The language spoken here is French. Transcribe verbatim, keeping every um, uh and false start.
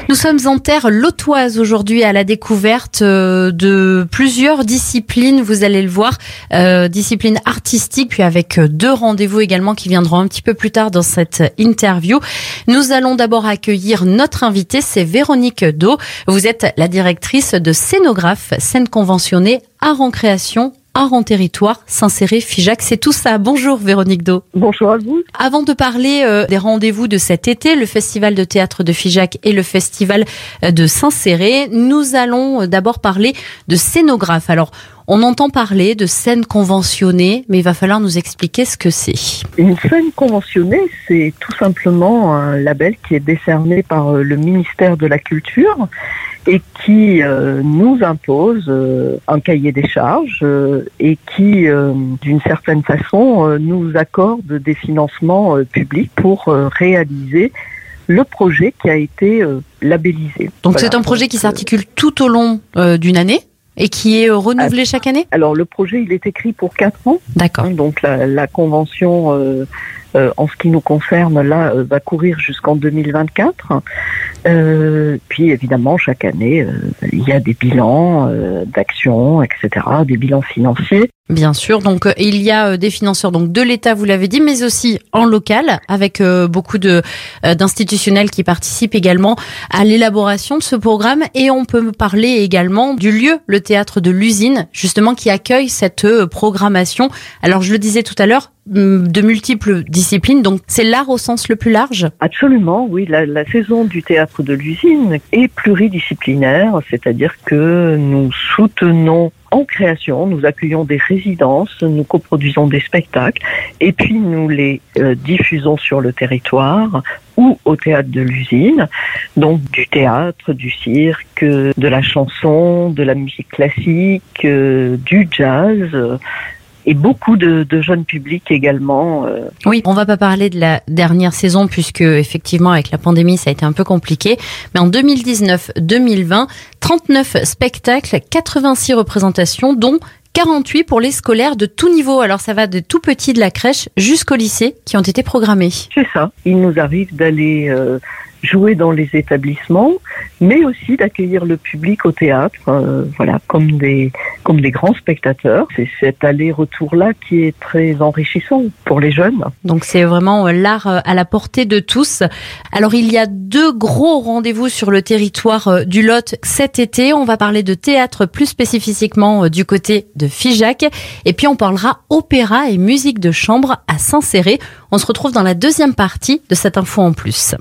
Nous sommes en terre lotoise aujourd'hui à la découverte de plusieurs disciplines, vous allez le voir, euh, disciplines artistiques, puis avec deux rendez-vous également qui viendront un petit peu plus tard dans cette interview. Nous allons d'abord accueillir notre invitée, c'est Véronique Do. Vous êtes la directrice de Scénographe, scène conventionnée, art en création, art en territoire, Saint-Céré, Figeac, c'est tout ça. Bonjour Véronique Do. Bonjour à vous. Avant de parler euh, des rendez-vous de cet été, le Festival de théâtre de Figeac et le Festival de Saint-Céré, nous allons d'abord parler de Scénographe. Alors, on entend parler de scène conventionnée, mais il va falloir nous expliquer ce que c'est. Une scène conventionnée, c'est tout simplement un label qui est décerné par le ministère de la Culture et qui euh, nous impose euh, un cahier des charges euh, et qui, euh, d'une certaine façon, euh, nous accorde des financements euh, publics pour euh, réaliser le projet qui a été euh, labellisé. Donc voilà. C'est un Donc, projet qui s'articule tout au long euh, d'une année et qui est renouvelé chaque année ? Alors le projet, il est écrit pour quatre ans. D'accord. Donc la, la convention, euh, euh, en ce qui nous concerne, là, euh, va courir jusqu'en deux mille vingt-quatre. Euh, puis évidemment, chaque année, euh, il y a des bilans euh, d'actions, et cetera, des bilans financiers. Bien sûr, donc euh, il y a euh, des financeurs donc de l'État, vous l'avez dit, mais aussi en local, avec euh, beaucoup de euh, d'institutionnels qui participent également à l'élaboration de ce programme. Et on peut parler également du lieu, le théâtre de l'Usine, justement, qui accueille cette euh, programmation. Alors je le disais tout à l'heure, de multiples disciplines, donc c'est l'art au sens le plus large ? Absolument, oui. La, la saison du théâtre de l'Usine est pluridisciplinaire, c'est-à-dire que nous soutenons en création, nous accueillons des résidences, nous coproduisons des spectacles et puis nous les euh, diffusons sur le territoire ou au théâtre de l'Usine, donc du théâtre, du cirque, de la chanson, de la musique classique, euh, du jazz. Euh, Et beaucoup de, de jeunes publics également. Euh. Oui, on va pas parler de la dernière saison puisque effectivement avec la pandémie ça a été un peu compliqué. Mais en deux mille dix-neuf deux mille vingt, trente-neuf spectacles, quatre-vingt-six représentations, dont quarante-huit pour les scolaires de tout niveau. Alors ça va de tout petit de la crèche jusqu'au lycée qui ont été programmés. C'est ça. Il nous arrive d'aller euh, jouer dans les établissements, mais aussi d'accueillir le public au théâtre, euh, voilà, comme des comme des grands spectateurs. C'est cet aller-retour-là qui est très enrichissant pour les jeunes. Donc c'est vraiment l'art à la portée de tous. Alors il y a deux gros rendez-vous sur le territoire du Lot cet été. On va parler de théâtre plus spécifiquement du côté de Figeac. Et puis on parlera opéra et musique de chambre à Saint-Céré. On se retrouve dans la deuxième partie de cette info en plus.